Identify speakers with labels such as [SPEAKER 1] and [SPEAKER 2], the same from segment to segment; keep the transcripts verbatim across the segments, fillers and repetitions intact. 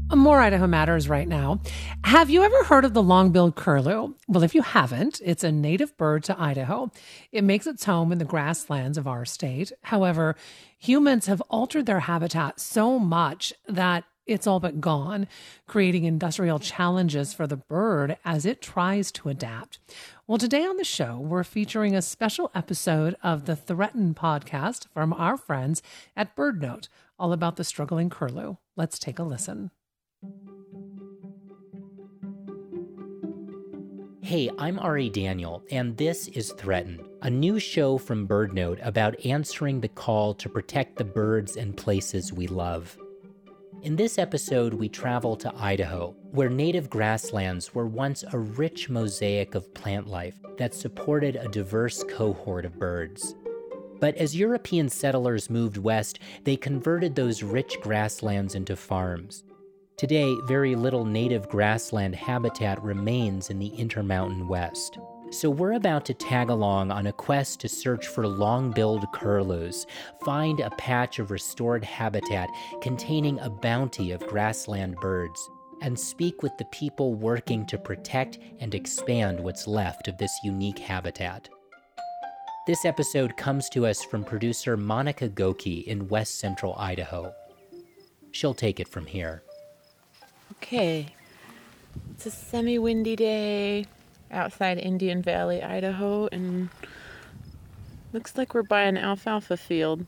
[SPEAKER 1] More Idaho Matters right now. Have you ever heard of the long-billed curlew? Well, if you haven't, it's a native bird to Idaho. It makes its home in the grasslands of our state. However, humans have altered their habitat so much that it's all but gone, creating industrial challenges for the bird as it tries to adapt. Well, today on the show, we're featuring a special episode of the Threatened podcast from our friends at BirdNote, all about the struggling curlew. Let's take a listen.
[SPEAKER 2] Hey, I'm Ari Daniel, and this is Threatened, a new show from BirdNote about answering the call to protect the birds and places we love. In this episode, we travel to Idaho, where native grasslands were once a rich mosaic of plant life that supported a diverse cohort of birds. But as European settlers moved west, they converted those rich grasslands into farms. Today, very little native grassland habitat remains in the Intermountain West. So we're about to tag along on a quest to search for long-billed curlews, find a patch of restored habitat containing a bounty of grassland birds, and speak with the people working to protect and expand what's left of this unique habitat. This episode comes to us from producer Monica Goki in west central Idaho. She'll take it from here.
[SPEAKER 3] Okay, it's a semi-windy day outside Indian Valley, Idaho, and looks like we're by an alfalfa field.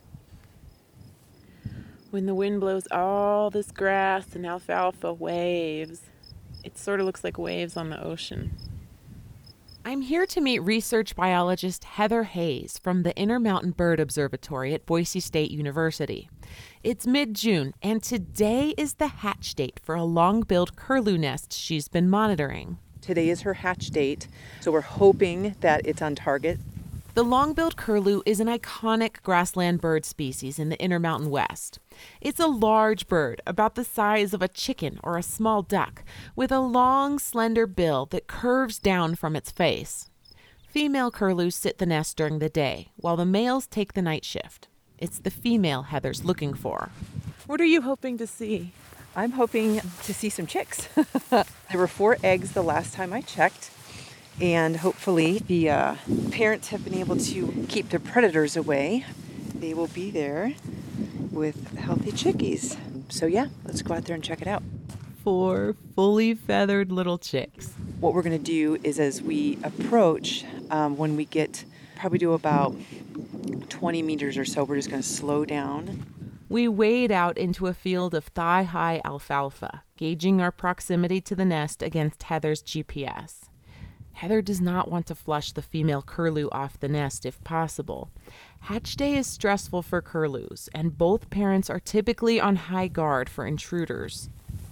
[SPEAKER 3] When the wind blows, all this grass and alfalfa waves. It sort of looks like waves on the ocean. I'm here to meet research biologist Heather Hayes from the Intermountain Bird Observatory at Boise State University. It's mid-June, and today is the hatch date for a long-billed curlew nest she's been monitoring.
[SPEAKER 4] Today is her hatch date, so we're hoping that it's on target.
[SPEAKER 3] The long-billed curlew is an iconic grassland bird species in the Intermountain West. It's a large bird, about the size of a chicken or a small duck, with a long, slender bill that curves down from its face. Female curlews sit the nest during the day, while the males take the night shift. It's the female Heather's looking for. What are you hoping to see?
[SPEAKER 4] I'm hoping to see some chicks. There were four eggs the last time I checked. And hopefully the uh, parents have been able to keep their predators away. They will be there with healthy chickies. So yeah, let's go out there and check it out.
[SPEAKER 3] Four fully feathered little chicks.
[SPEAKER 4] What we're going to do is as we approach, um, when we get probably to about twenty meters or so, we're just going to slow down.
[SPEAKER 3] We wade out into a field of thigh-high alfalfa, gauging our proximity to the nest against Heather's G P S. Heather does not want to flush the female curlew off the nest if possible. Hatch day is stressful for curlews, and both parents are typically on high guard for intruders.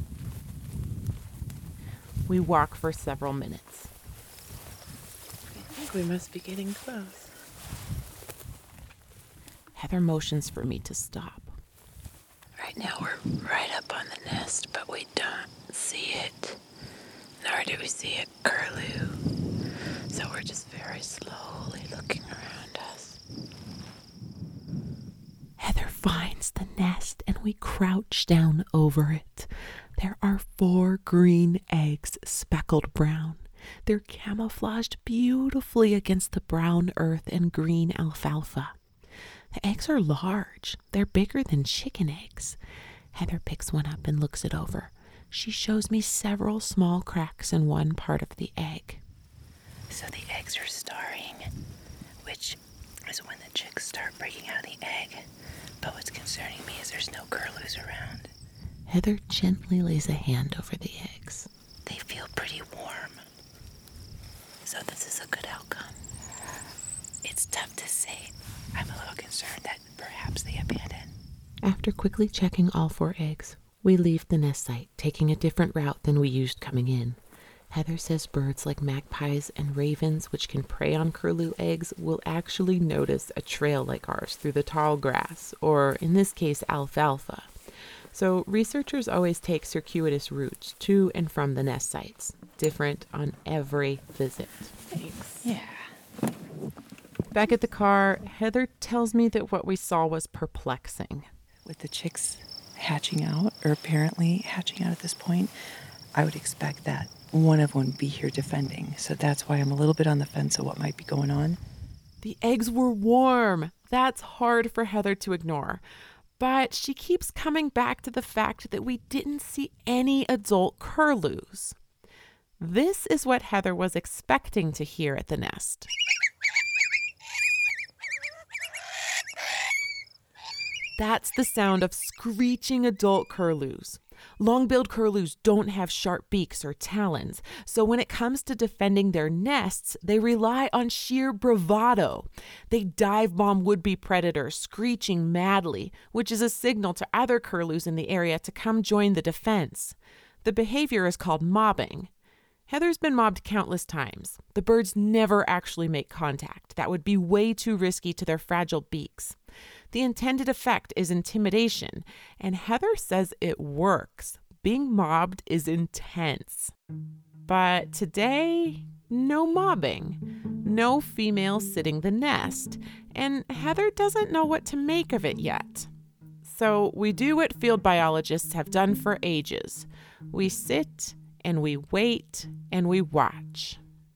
[SPEAKER 3] We walk for several minutes.
[SPEAKER 5] I think we must be getting close.
[SPEAKER 3] Heather motions for me to stop.
[SPEAKER 5] Right now we're right up on the nest, but we don't see it. Nor do we see a curlew. So we're just very slowly looking around us.
[SPEAKER 3] Heather finds the nest and we crouch down over it. There are four green eggs speckled brown. They're camouflaged beautifully against the brown earth and green alfalfa. The eggs are large. They're bigger than chicken eggs. Heather picks one up and looks it over. She shows me several small cracks in one part of the egg.
[SPEAKER 5] So the eggs are starring, which is when the chicks start breaking out of the egg. But what's concerning me is there's no curlews around.
[SPEAKER 3] Heather gently lays a hand over the eggs.
[SPEAKER 5] They feel pretty warm. So this is a good outcome. It's tough to say. I'm a little concerned that perhaps they abandoned.
[SPEAKER 3] After quickly checking all four eggs, we leave the nest site, taking a different route than we used coming in. Heather says birds like magpies and ravens, which can prey on curlew eggs, will actually notice a trail like ours through the tall grass, or in this case, alfalfa. So researchers always take circuitous routes to and from the nest sites, different on every visit.
[SPEAKER 5] Thanks.
[SPEAKER 4] Yeah.
[SPEAKER 3] Back at the car, Heather tells me that what we saw was perplexing.
[SPEAKER 4] With the chicks hatching out, or apparently hatching out at this point, I would expect that one of them would be here defending. So that's why I'm a little bit on the fence of what might be going on.
[SPEAKER 3] The eggs were warm. That's hard for Heather to ignore. But she keeps coming back to the fact that we didn't see any adult curlews. This is what Heather was expecting to hear at the nest. That's the sound of screeching adult curlews. Long-billed curlews don't have sharp beaks or talons, so when it comes to defending their nests, they rely on sheer bravado. They dive bomb would-be predators, screeching madly, which is a signal to other curlews in the area to come join the defense. The behavior is called mobbing. Heather's been mobbed countless times. The birds never actually make contact. That would be way too risky to their fragile beaks. The intended effect is intimidation, and Heather says it works. Being mobbed is intense. But today, no mobbing. No female sitting the nest, and Heather doesn't know what to make of it yet. So we do what field biologists have done for ages. We sit and we wait and we watch.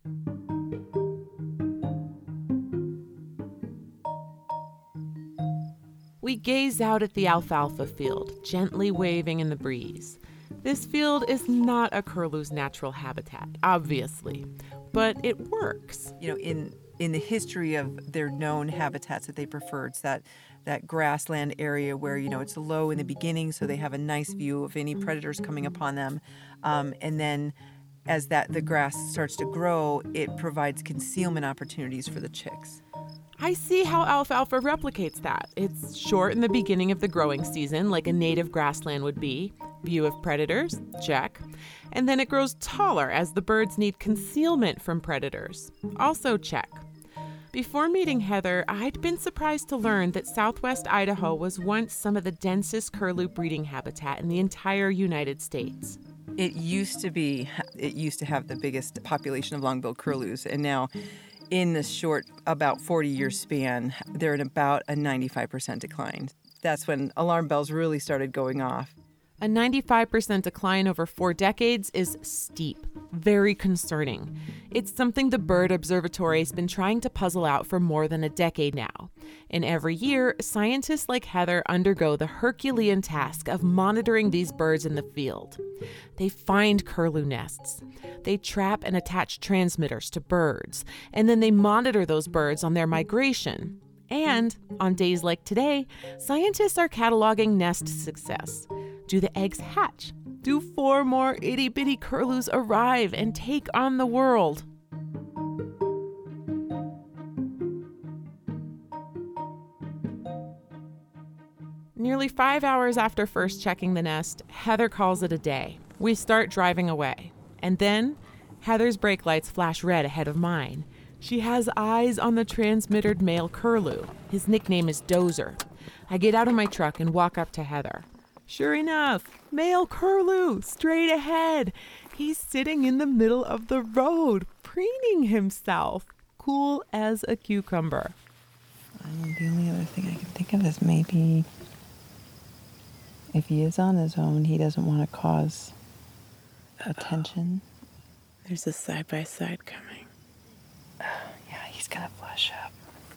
[SPEAKER 3] We gaze out at the alfalfa field, gently waving in the breeze. This field is not a curlew's natural habitat, obviously, but it works.
[SPEAKER 4] You know, in in the history of their known habitats that they prefer, it's that that grassland area where, you know, it's low in the beginning, so they have a nice view of any predators coming upon them, um, and then as that the grass starts to grow, it provides concealment opportunities for the chicks.
[SPEAKER 3] I see how alfalfa replicates that. It's short in the beginning of the growing season, like a native grassland would be. View of predators, check. And then it grows taller as the birds need concealment from predators. Also check. Before meeting Heather, I'd been surprised to learn that southwest Idaho was once some of the densest curlew breeding habitat in the entire United States.
[SPEAKER 4] It used to be, it used to have the biggest population of long-billed curlews, and now in this short, about forty-year span, they're in about a ninety-five percent decline. That's when alarm bells really started going off.
[SPEAKER 3] A ninety-five percent decline over four decades is steep, very concerning. It's something the Bird Observatory has been trying to puzzle out for more than a decade now. And every year, scientists like Heather undergo the Herculean task of monitoring these birds in the field. They find curlew nests. They trap and attach transmitters to birds, and then they monitor those birds on their migration. And on days like today, scientists are cataloging nest success. Do the eggs hatch? Do four more itty-bitty curlews arrive and take on the world? Nearly five hours after first checking the nest, Heather calls it a day. We start driving away. And then, Heather's brake lights flash red ahead of mine. She has eyes on the transmittered male curlew. His nickname is Dozer. I get out of my truck and walk up to Heather. Sure enough, male curlew, straight ahead. He's sitting in the middle of the road, preening himself, cool as a cucumber.
[SPEAKER 4] Um, the only other thing I can think of is maybe if he is on his own, he doesn't want to cause attention.
[SPEAKER 5] There's a side-by-side coming.
[SPEAKER 4] Yeah, he's gonna flash up.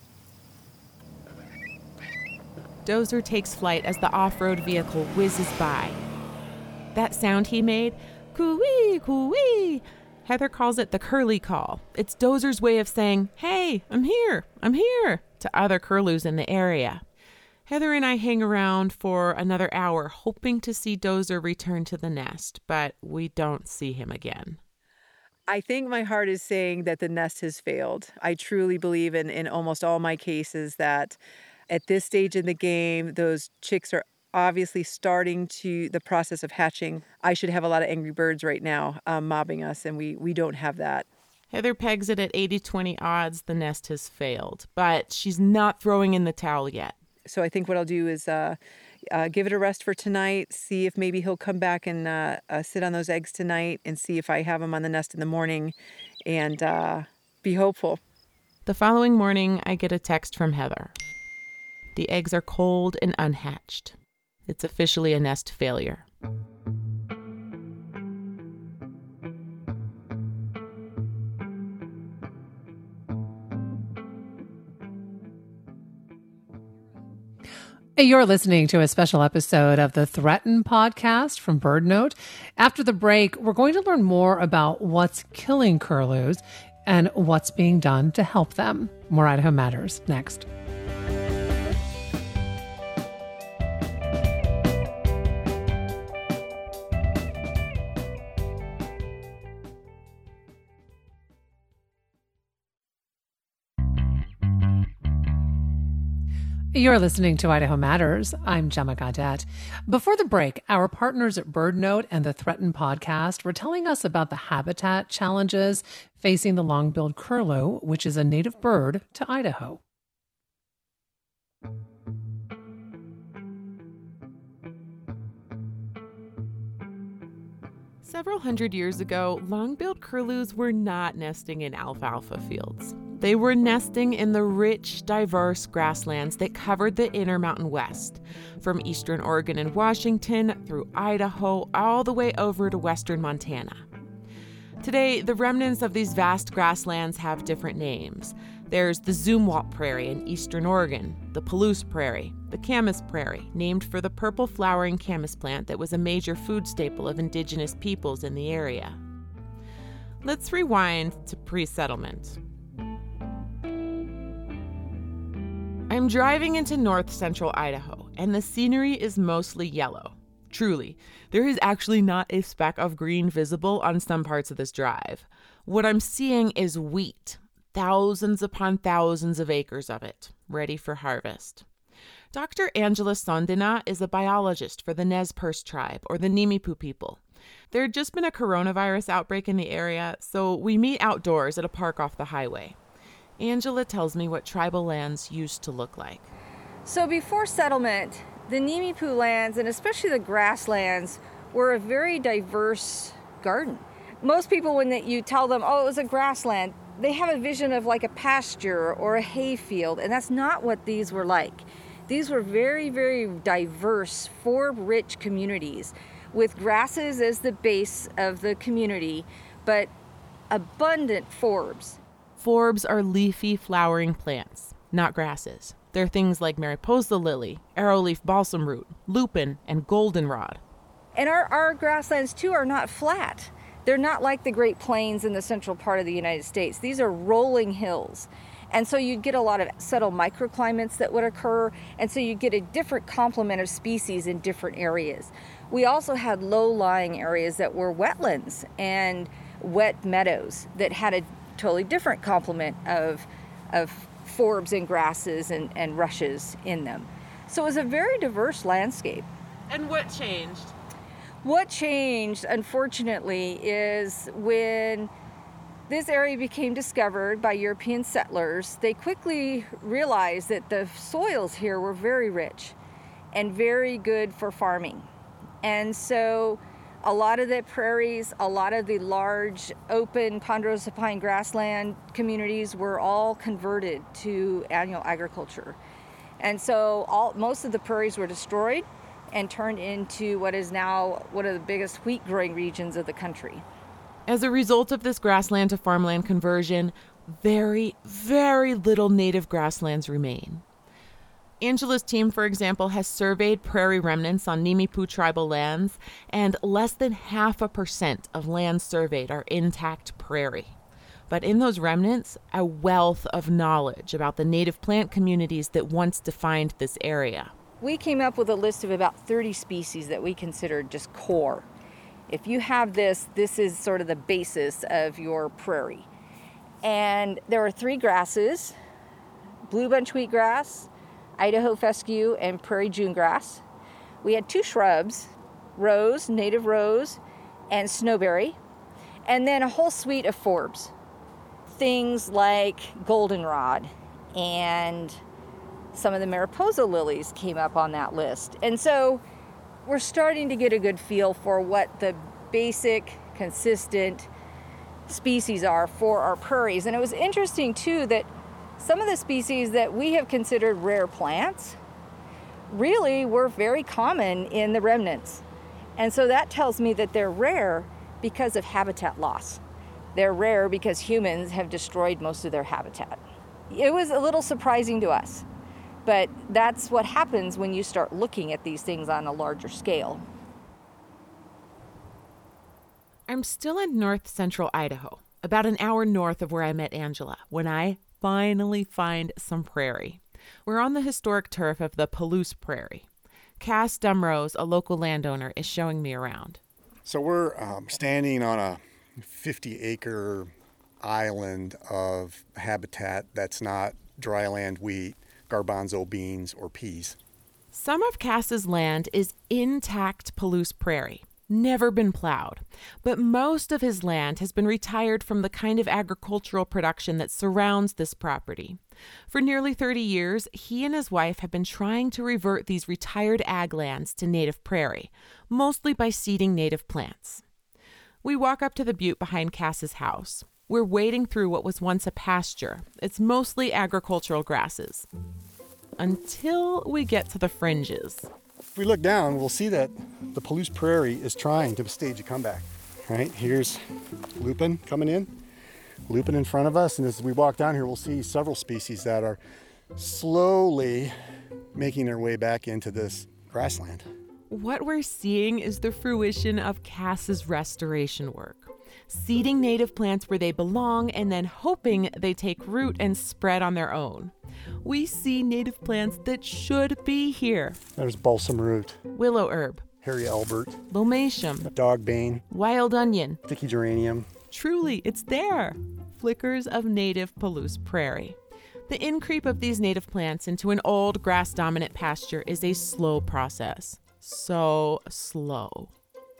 [SPEAKER 3] Dozer takes flight as the off-road vehicle whizzes by. That sound he made, coo-wee, coo-wee, Heather calls it the curly call. It's Dozer's way of saying, hey, I'm here, I'm here, to other curlews in the area. Heather and I hang around for another hour, hoping to see Dozer return to the nest, but we don't see him again.
[SPEAKER 4] I think my heart is saying that the nest has failed. I truly believe in, in almost all my cases that at this stage in the game, those chicks are obviously starting to the process of hatching. I should have a lot of angry birds right now um, mobbing us, and we, we don't have that.
[SPEAKER 3] Heather pegs it at eighty twenty odds the nest has failed, but she's not throwing in the towel yet.
[SPEAKER 4] So I think what I'll do is uh, uh, give it a rest for tonight, see if maybe he'll come back and uh, uh, sit on those eggs tonight, and see if I have him on the nest in the morning, and uh, be hopeful.
[SPEAKER 3] The following morning, I get a text from Heather. The eggs are cold and unhatched. It's officially a nest failure.
[SPEAKER 1] You're listening to a special episode of the Threaten podcast from BirdNote. After the break, we're going to learn more about what's killing curlews and what's being done to help them. More Idaho Matters next. You're listening to Idaho Matters. I'm Gemma Gaudette. Before the break, our partners at BirdNote and the Threaten podcast were telling us about the habitat challenges facing the long-billed curlew, which is a native bird to Idaho.
[SPEAKER 3] Several hundred years ago, long-billed curlews were not nesting in alfalfa fields. They were nesting in the rich, diverse grasslands that covered the Intermountain West, from eastern Oregon and Washington through Idaho all the way over to western Montana. Today, the remnants of these vast grasslands have different names. There's the Zumwalt Prairie in eastern Oregon, the Palouse Prairie, the Camas Prairie, named for the purple flowering camas plant that was a major food staple of indigenous peoples in the area. Let's rewind to pre-settlement. I'm driving into north central Idaho, and the scenery is mostly yellow. Truly, there is actually not a speck of green visible on some parts of this drive. What I'm seeing is wheat, thousands upon thousands of acres of it, ready for harvest. Doctor Angela Sondina is a biologist for the Nez Perce tribe, or the Nimiipuu people. There had just been a coronavirus outbreak in the area, so we meet outdoors at a park off the highway. Angela tells me what tribal lands used to look like.
[SPEAKER 6] So before settlement, the Nimiipuu lands, and especially the grasslands, were a very diverse garden. Most people, when they, you tell them, oh, it was a grassland, they have a vision of like a pasture or a hay field, and that's not what these were like. These were very, very diverse, forb-rich communities with grasses as the base of the community, but abundant forbs.
[SPEAKER 3] Forbs are leafy, flowering plants, not grasses. They're things like Mariposa lily, arrowleaf balsam root, lupin, and goldenrod.
[SPEAKER 6] And our, our grasslands, too, are not flat. They're not like the Great Plains in the central part of the United States. These are rolling hills. And so you'd get a lot of subtle microclimates that would occur, and so you get a different complement of species in different areas. We also had low-lying areas that were wetlands and wet meadows that had a totally different complement of, of forbs and grasses and, and rushes in them. So it was a very diverse landscape.
[SPEAKER 3] And what changed?
[SPEAKER 6] What changed, unfortunately, is when this area became discovered by European settlers, they quickly realized that the soils here were very rich and very good for farming. And so a lot of the prairies, a lot of the large open ponderosa pine grassland communities were all converted to annual agriculture. And so all, most of the prairies were destroyed and turned into what is now one of the biggest wheat growing regions of the country.
[SPEAKER 3] As a result of this grassland to farmland conversion, very, very little native grasslands remain. Angela's team, for example, has surveyed prairie remnants on Nimiipuu tribal lands, and less than half a percent of lands surveyed are intact prairie. But in those remnants, a wealth of knowledge about the native plant communities that once defined this area.
[SPEAKER 6] We came up with a list of about thirty species that we considered just core. If you have this, this is sort of the basis of your prairie. And there are three grasses: blue bunch wheatgrass, Idaho fescue, and prairie June grass. We had two shrubs, rose, native rose, and snowberry, and then a whole suite of forbs. Things like goldenrod and some of the Mariposa lilies came up on that list. And so we're starting to get a good feel for what the basic, consistent species are for our prairies. And it was interesting, too, that some of the species that we have considered rare plants really were very common in the remnants. And so that tells me that they're rare because of habitat loss. They're rare because humans have destroyed most of their habitat. It was a little surprising to us, but that's what happens when you start looking at these things on a larger scale.
[SPEAKER 3] I'm still in north central Idaho, about an hour north of where I met Angela, when I finally find some prairie. We're on the historic turf of the Palouse Prairie. Cass Dumrose, a local landowner, is showing me around.
[SPEAKER 7] So we're um, standing on a fifty acre island of habitat that's not dryland wheat, garbanzo beans, or peas.
[SPEAKER 3] Some of Cass's land is intact Palouse Prairie, never been plowed, but most of his land has been retired from the kind of agricultural production that surrounds this property. For nearly thirty years, he and his wife have been trying to revert these retired ag lands to native prairie, mostly by seeding native plants. We walk up to the butte behind Cass's house. We're wading through what was once a pasture. It's mostly agricultural grasses. Until we get to the fringes.
[SPEAKER 7] If we look down, we'll see that the Palouse Prairie is trying to stage a comeback. Right, here's lupin coming in, lupin in front of us, and as we walk down here, we'll see several species that are slowly making their way back into this grassland.
[SPEAKER 3] What we're seeing is the fruition of Cass's restoration work. Seeding native plants where they belong and then hoping they take root and spread on their own. We see native plants that should be here.
[SPEAKER 7] There's balsam root,
[SPEAKER 3] Willow herb,
[SPEAKER 7] hairy albert,
[SPEAKER 3] lomatium,
[SPEAKER 7] dogbane,
[SPEAKER 3] wild onion.
[SPEAKER 7] sticky geranium.
[SPEAKER 3] Truly, it's there. Flickers of native Palouse Prairie. The increep of these native plants into an old grass-dominant pasture is a slow process. So slow.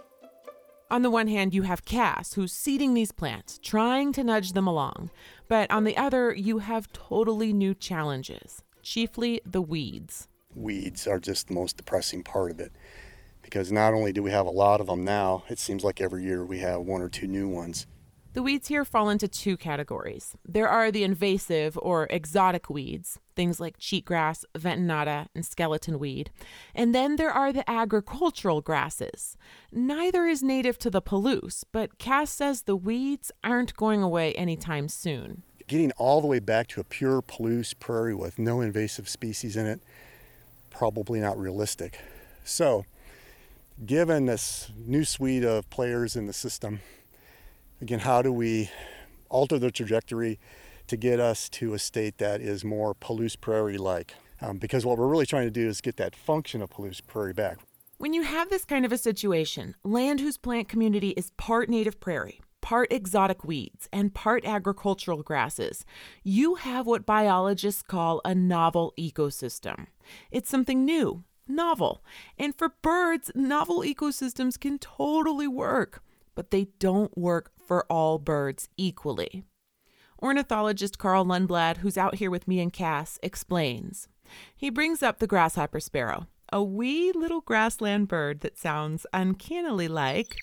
[SPEAKER 3] On the one hand, you have Cass, who's seeding these plants, trying to nudge them along. But on the other, you have totally new challenges, chiefly the weeds.
[SPEAKER 7] Weeds are just the most depressing part of it, because not only do we have a lot of them now, it seems like every year we have one or two new ones.
[SPEAKER 3] The weeds here fall into two categories. There are the invasive or exotic weeds, things like cheatgrass, ventonata, and skeleton weed. And then there are the agricultural grasses. Neither is native to the Palouse, but Cass says the weeds aren't going away anytime soon.
[SPEAKER 7] Getting all the way back to a pure Palouse prairie with no invasive species in it, probably not realistic. So, given this new suite of players in the system, again, how do we alter the trajectory to get us to a state that is more Palouse Prairie-like? Um, because what we're really trying to do is get that function of Palouse Prairie back.
[SPEAKER 3] When you have this kind of a situation, land whose plant community is part native prairie, part exotic weeds, and part agricultural grasses, you have what biologists call a novel ecosystem. It's something new, novel. And for birds, novel ecosystems can totally work, but they don't work for all birds equally. Ornithologist Carl Lundblad, who's out here with me and Cass, explains. He brings up the grasshopper sparrow, a wee little grassland bird that sounds uncannily like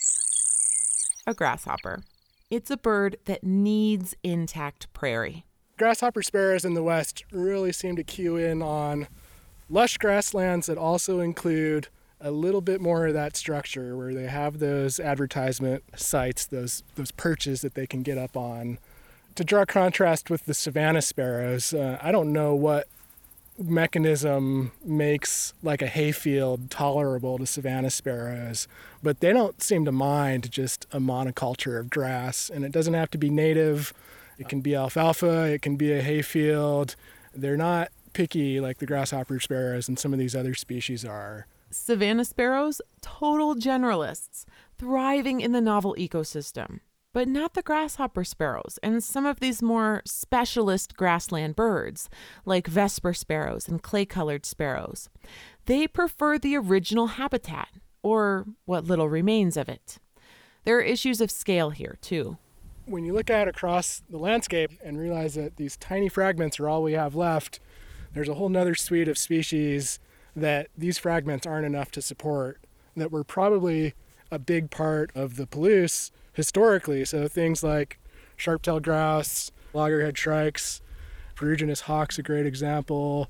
[SPEAKER 3] a grasshopper. It's a bird that needs intact prairie.
[SPEAKER 8] Grasshopper sparrows in the West really seem to cue in on lush grasslands that also include a little bit more of that structure where they have those advertisement sites, those those perches that they can get up on. To draw contrast with the savanna sparrows, uh, I don't know what mechanism makes like a hayfield tolerable to savanna sparrows, but they don't seem to mind just a monoculture of grass. And it doesn't have to be native. It can be alfalfa, it can be a hayfield. They're not picky like the grasshopper sparrows and some of these other species are.
[SPEAKER 3] Savanna sparrows, total generalists, thriving in the novel ecosystem. But not the grasshopper sparrows and some of these more specialist grassland birds, like vesper sparrows and clay-colored sparrows. They prefer the original habitat, or what little remains of it. There are issues of scale here, too.
[SPEAKER 8] When you look out across the landscape and realize that these tiny fragments are all we have left, there's a whole nother suite of species that these fragments aren't enough to support, that were probably a big part of the Palouse historically. So things like sharp-tailed grouse, loggerhead shrikes, ferruginous hawk's a great example,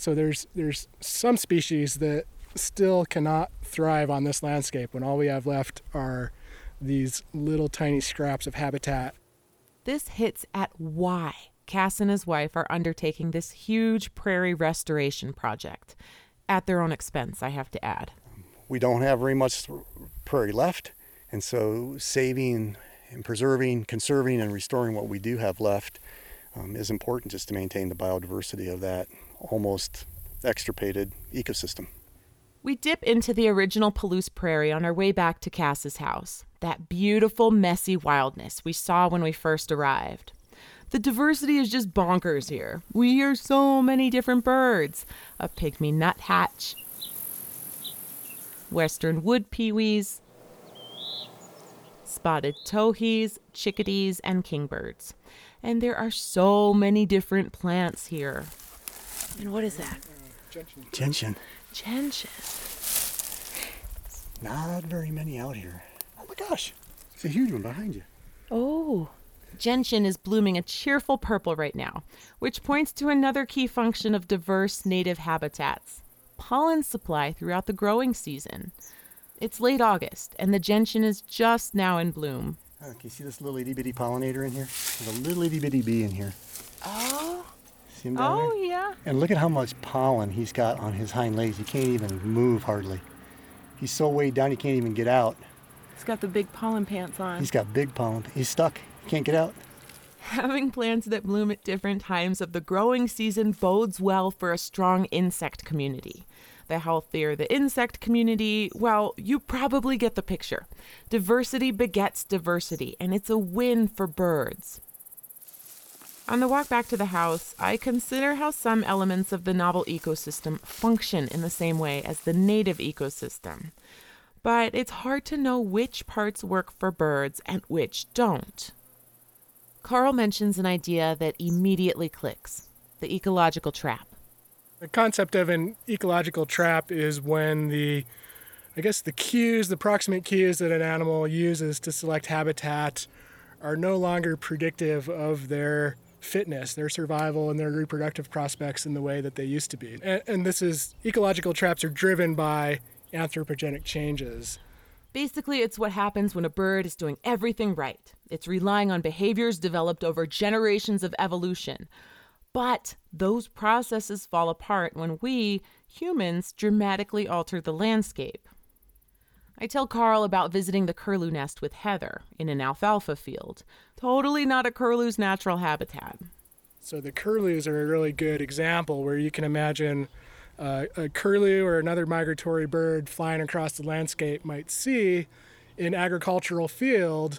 [SPEAKER 8] So there's there's some species that still cannot thrive on this landscape when all we have left are these little tiny scraps of habitat.
[SPEAKER 3] This hits at why Cass and his wife are undertaking this huge prairie restoration project. At their own expense, I have to add.
[SPEAKER 7] We don't have very much prairie left, and so saving and preserving, conserving, and restoring what we do have left um, is important just to maintain the biodiversity of that almost extirpated ecosystem.
[SPEAKER 3] We dip into the original Palouse Prairie on our way back to Cass's house. That beautiful, messy wildness we saw when we first arrived. The diversity is just bonkers here. We hear so many different birds. A pygmy nuthatch, western wood peewees, spotted towhees, chickadees, and kingbirds. And there are so many different plants here. And what is that?
[SPEAKER 7] Gentian. Gentian.
[SPEAKER 3] Gentian.
[SPEAKER 7] Not very many out here. Oh my gosh, it's a huge one behind you.
[SPEAKER 3] Oh. Gentian is blooming a cheerful purple right now, which points to another key function of diverse native habitats: pollen supply throughout the growing season. It's late August, and the gentian is just now in bloom.
[SPEAKER 7] Oh, can you see this little itty bitty pollinator in here? There's a little itty bitty bee in here.
[SPEAKER 3] Oh.
[SPEAKER 7] See him down
[SPEAKER 3] Oh,
[SPEAKER 7] there?
[SPEAKER 3] yeah.
[SPEAKER 7] And look at how much pollen he's got on his hind legs. He can't even move hardly. He's so weighed down he can't even get out.
[SPEAKER 3] He's got the big pollen pants on.
[SPEAKER 7] He's got big pollen. He's stuck. He can't get out.
[SPEAKER 3] Having plants that bloom at different times of the growing season bodes well for a strong insect community. The healthier the insect community, well, you probably get the picture. Diversity begets diversity, and it's a win for birds. On the walk back to the house, I consider how some elements of the novel ecosystem function in the same way as the native ecosystem. But it's hard to know which parts work for birds and which don't. Carl mentions an idea that immediately clicks: the ecological trap.
[SPEAKER 8] The concept of an ecological trap is when the, I guess the cues, the proximate cues that an animal uses to select habitat are no longer predictive of their fitness, their survival, and their reproductive prospects in the way that they used to be. And, and this is, ecological traps are driven by anthropogenic changes.
[SPEAKER 3] Basically, it's what happens when a bird is doing everything right. It's relying on behaviors developed over generations of evolution. But those processes fall apart when we, humans, dramatically alter the landscape. I tell Carl about visiting the curlew nest with Heather in an alfalfa field. Totally not a curlew's natural habitat.
[SPEAKER 8] So the curlews are a really good example where you can imagine uh, a curlew or another migratory bird flying across the landscape might see an agricultural field,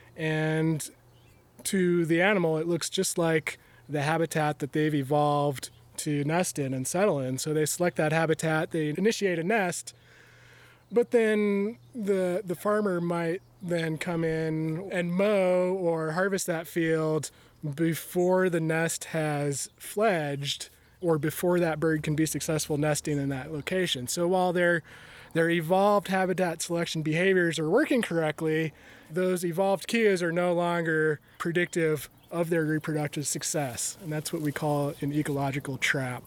[SPEAKER 8] and to the animal it looks just like the habitat that they've evolved to nest in and settle in. So they select that habitat, they initiate a nest, but then the the farmer might then come in and mow or harvest that field before the nest has fledged or before that bird can be successful nesting in that location. So while their their evolved habitat selection behaviors are working correctly, those evolved cues are no longer predictive of their reproductive success. And that's what we call an ecological trap.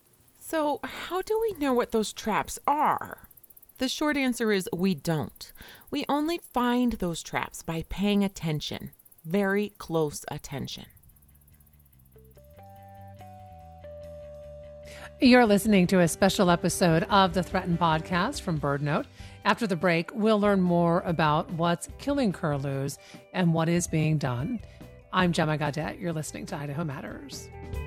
[SPEAKER 3] So how do we know what those traps are? The short answer is we don't. We only find those traps by paying attention, very close attention.
[SPEAKER 1] You're listening to a special episode of the Threatened Podcast from BirdNote. After the break, we'll learn more about what's killing curlews and what is being done. I'm Gemma Gaudette. You're listening to Idaho Matters.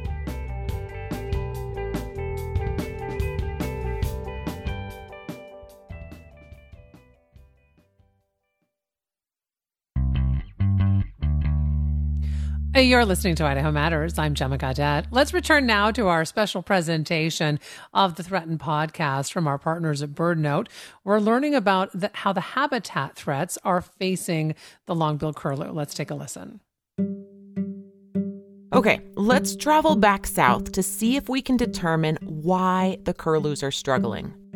[SPEAKER 1] You're listening to Idaho Matters. I'm Gemma Gaudette. Let's return now to our special presentation of the Threatened Podcast from our partners at BirdNote. We're learning about the, how the habitat threats are facing the long-billed curlew. Let's take a listen.
[SPEAKER 3] Okay, let's travel back south to see if we can determine why the curlews are struggling.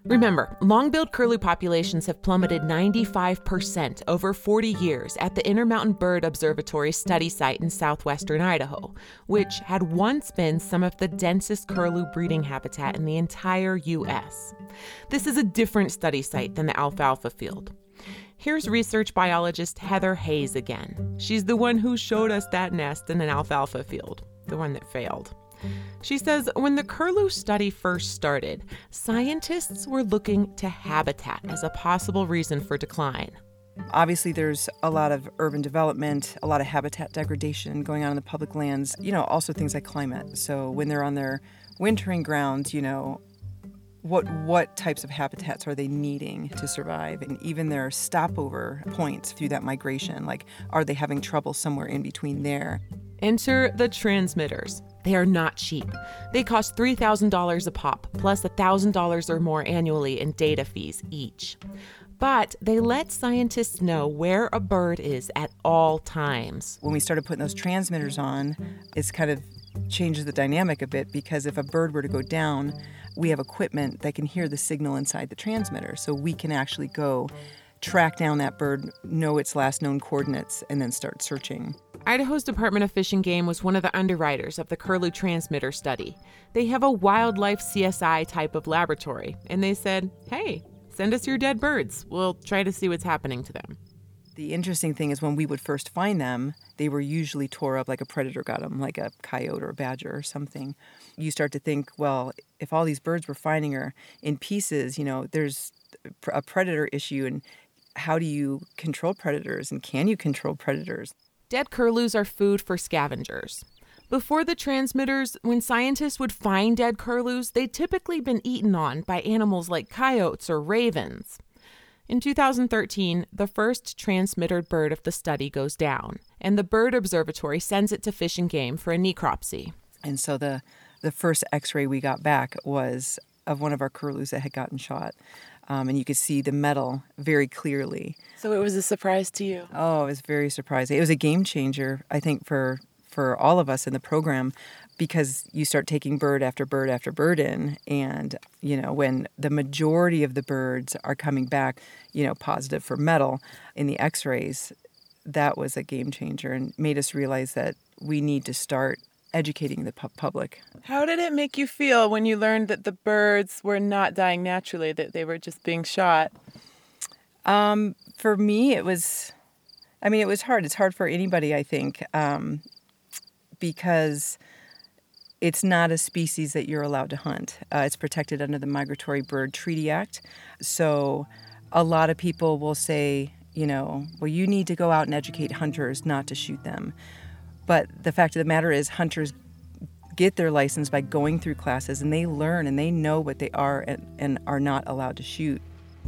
[SPEAKER 3] Remember, long-billed curlew populations have plummeted ninety-five percent over forty years at the Intermountain Bird Observatory study site in southwestern Idaho, which had once been some of the densest curlew breeding habitat in the entire U S. This is a different study site than the alfalfa field. Here's research biologist Heather Hayes again. She's the one who showed us that nest in an alfalfa field, the one that failed. She says when the curlew study first started, scientists were looking to habitat as a possible reason for decline.
[SPEAKER 4] Obviously, there's a lot of urban development, a lot of habitat degradation going on in the public lands, you know, also things like climate. So when they're on their wintering grounds, you know, what what types of habitats are they needing to survive? And even their stopover points through that migration, like are they having trouble somewhere in between there?
[SPEAKER 3] Enter the transmitters. They are not cheap. They cost three thousand dollars a pop, plus one thousand dollars or more annually in data fees each. But they let scientists know where a bird is at all times.
[SPEAKER 4] When we started putting those transmitters on, it's kind of changes the dynamic a bit, because if a bird were to go down, we have equipment that can hear the signal inside the transmitter. So we can actually go track down that bird, know its last known coordinates, and then start searching.
[SPEAKER 3] Idaho's Department of Fish and Game was one of the underwriters of the curlew transmitter study. They have a wildlife C S I type of laboratory, and they said, hey, send us your dead birds. We'll try to see what's happening to them.
[SPEAKER 4] The interesting thing is when we would first find them, they were usually tore up like a predator got them, like a coyote or a badger or something. You start to think, well, if all these birds we're finding are in pieces, you know, there's a predator issue, and how do you control predators, and can you control predators?
[SPEAKER 3] Dead curlews are food for scavengers. Before the transmitters, when scientists would find dead curlews, they'd typically been eaten on by animals like coyotes or ravens. In two thousand thirteen, the first transmitted bird of the study goes down, and the Bird Observatory sends it to Fish and Game for a necropsy.
[SPEAKER 4] And so the, the first x-ray we got back was of one of our curlews that had gotten shot. Um, and you could see the metal very clearly.
[SPEAKER 5] So it was a surprise to you?
[SPEAKER 4] Oh, it was very surprising. It was a game changer, I think, for, for all of us in the program, because you start taking bird after bird after bird in, and, you know, when the majority of the birds are coming back, you know, positive for metal in the x-rays, that was a game changer and made us realize that we need to start educating the pu- public.
[SPEAKER 5] How did it make you feel when you learned that the birds were not dying naturally, that they were just being shot?
[SPEAKER 4] Um, for me, it was, I mean, it was hard. It's hard for anybody, I think, um, because it's not a species that you're allowed to hunt. Uh, it's protected under the Migratory Bird Treaty Act. So a lot of people will say, you know, well, you need to go out and educate hunters not to shoot them. But the fact of the matter is, hunters get their license by going through classes, and they learn and they know what they are and, and are not allowed to shoot.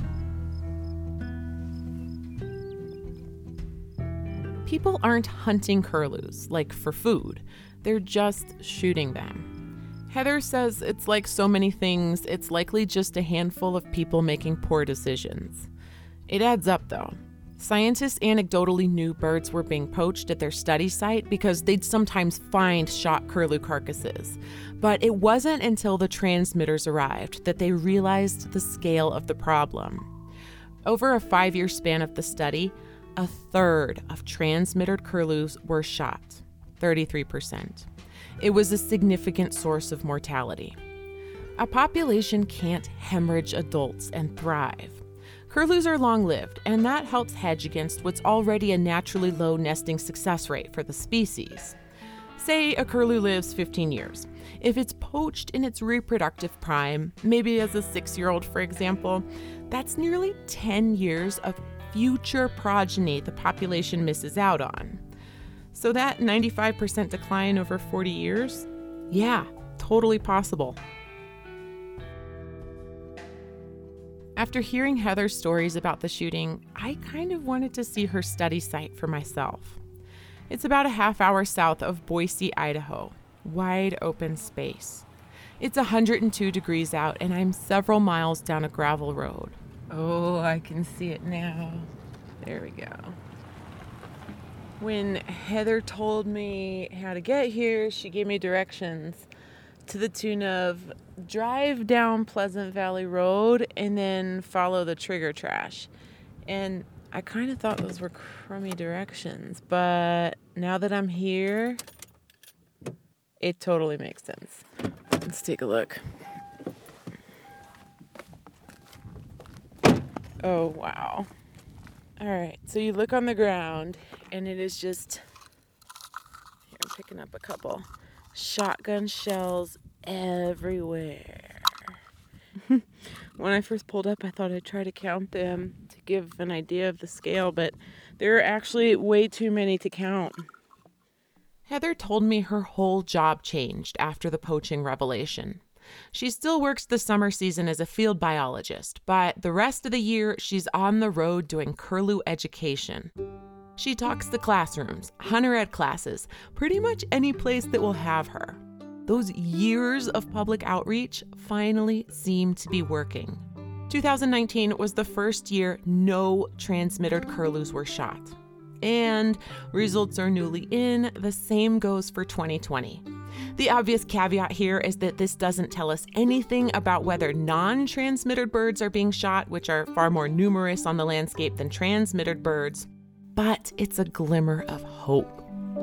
[SPEAKER 3] People aren't hunting curlews, like for food. They're just shooting them. Heather says it's like so many things, it's likely just a handful of people making poor decisions. It adds up, though. Scientists anecdotally knew birds were being poached at their study site because they'd sometimes find shot curlew carcasses. But it wasn't until the transmitters arrived that they realized the scale of the problem. Over a five-year span of the study, a third of transmitted curlews were shot, thirty-three percent. It was a significant source of mortality. A population can't hemorrhage adults and thrive. Curlews are long-lived, and that helps hedge against what's already a naturally low nesting success rate for the species. Say a curlew lives fifteen years. If it's poached in its reproductive prime, maybe as a six-year-old, for example, that's nearly ten years of future progeny the population misses out on. So that ninety-five percent decline over forty years? Yeah, totally possible. After hearing Heather's stories about the shooting, I kind of wanted to see her study site for myself. It's about a half hour south of Boise, Idaho. Wide open space. It's one hundred two degrees out, and I'm several miles down a gravel road. Oh, I can see it now. There we go. When Heather told me how to get here, she gave me directions to the tune of drive down Pleasant Valley Road and then follow the trigger trash. And I kind of thought those were crummy directions, but now that I'm here, it totally makes sense. Let's take a look. Oh, wow. All right, so you look on the ground, and it is just, here, I'm picking up a couple, shotgun shells everywhere. When I first pulled up, I thought I'd try to count them to give an idea of the scale, but there are actually way too many to count. Heather told me her whole job changed after the poaching revelation. She still works the summer season as a field biologist, but the rest of the year she's on the road doing curlew education. She talks to classrooms, hunter ed classes, pretty much any place that will have her. Those years of public outreach finally seem to be working. two thousand nineteen was the first year no transmitted curlews were shot. And results are newly in. The same goes for twenty twenty. The obvious caveat here is that this doesn't tell us anything about whether non-transmitted birds are being shot, which are far more numerous on the landscape than transmitted birds, but it's a glimmer of hope.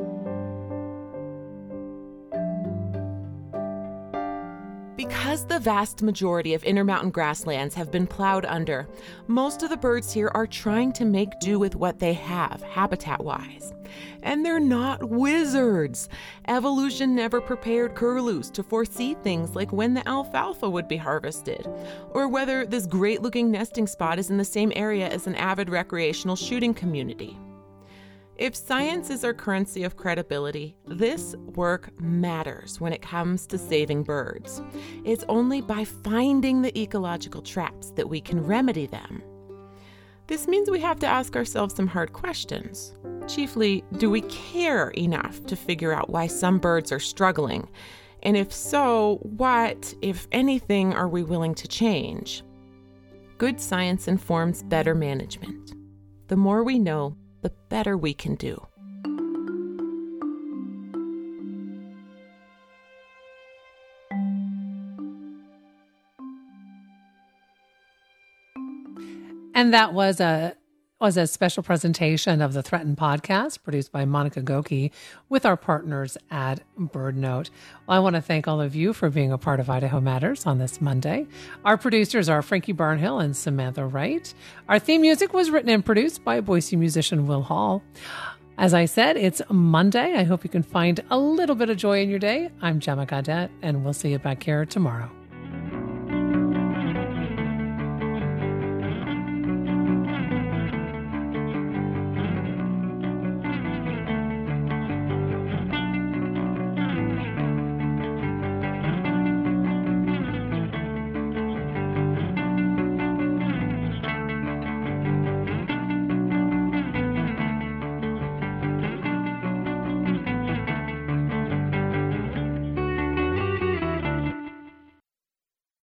[SPEAKER 3] Because the vast majority of Intermountain grasslands have been plowed under, most of the birds here are trying to make do with what they have, habitat-wise. And they're not wizards. Evolution never prepared curlews to foresee things like when the alfalfa would be harvested, or whether this great-looking nesting spot is in the same area as an avid recreational shooting community. If science is our currency of credibility, this work matters when it comes to saving birds. It's only by finding the ecological traps that we can remedy them. This means we have to ask ourselves some hard questions. Chiefly, do we care enough to figure out why some birds are struggling? And if so, what, if anything, are we willing to change? Good science informs better management. The more we know, the better we can do.
[SPEAKER 1] And that was a was a special presentation of the Threatened podcast produced by Monica Goki with our partners at BirdNote. Well, I want to thank all of you for being a part of Idaho Matters on this Monday. Our producers are Frankie Barnhill and Samantha Wright. Our theme music was written and produced by Boise musician Will Hall. As I said, it's Monday. I hope you can find a little bit of joy in your day. I'm Gemma Gaudette, and we'll see you back here tomorrow.